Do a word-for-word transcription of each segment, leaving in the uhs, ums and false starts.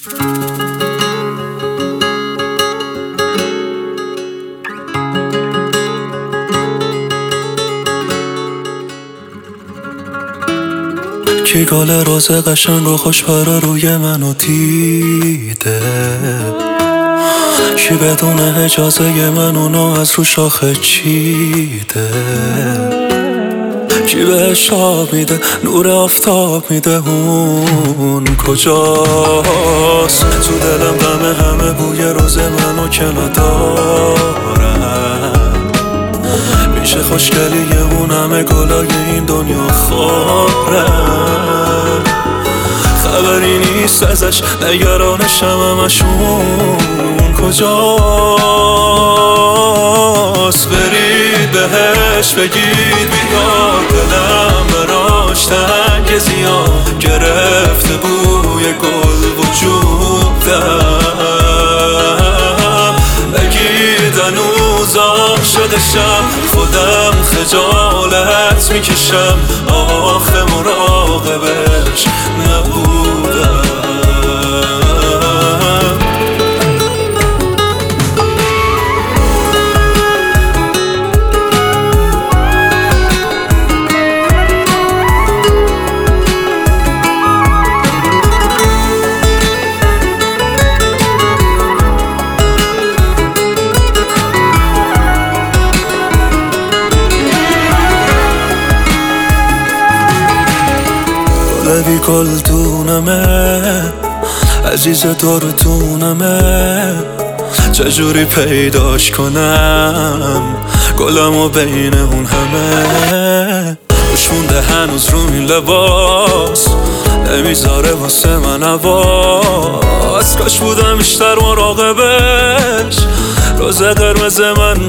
کی گل روز قشنگ و خوشبارا روی منو دیده، کی بدون اجازه من اونو از رو شاخه چیده، کی بهش آب میده نور آفتاب میده اون کجاست؟ تو دلم غم همه بوی روز منو که ندارم، میشه خوشگلی اون همه گلای این دنیا خارم، خبری نیست ازش نگرانشم همشون کجاست؟ برید بهش بگید بیاد، دلم براش تنگ زیاد گرفته بوی گل وجودم، بگید هنوز عاشقشم خودم خجالت میکشم، آخه مراقبش نبودم. بی گل دونمه عزیز دورتونمه، چجوری پیداش کنم گلمو بین اون همه، خوش مونده هنوز رو این لباس نمیذاره واسه من عواز، کاش بودم بیشتر مراقبش، روز قرمز من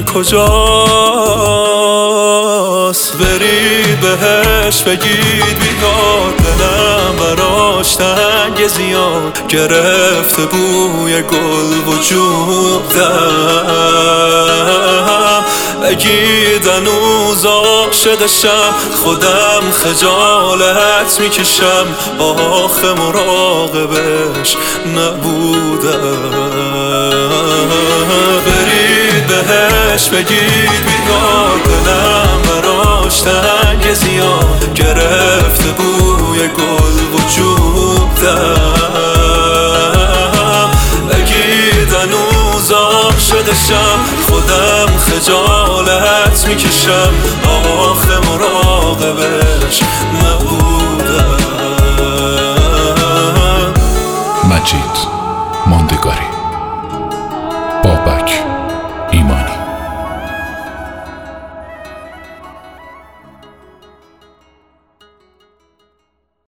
کجاست؟ برید بهش بگید بیاد، دلم براش تنگ زیاد گرفته بوی گل وجودم، بگید هنوز عاشقشم خودم خجالت میکشم، آخه مراقبش نبودم. برید بهش بگید بیاد، دلم براش تنگ زیاد گرفته بوی گل وجودم، بگید هنوز عاشقشم خودم خجالت میکشم، آخه مراقبش نبودم. مجید ماندگاری، بابک.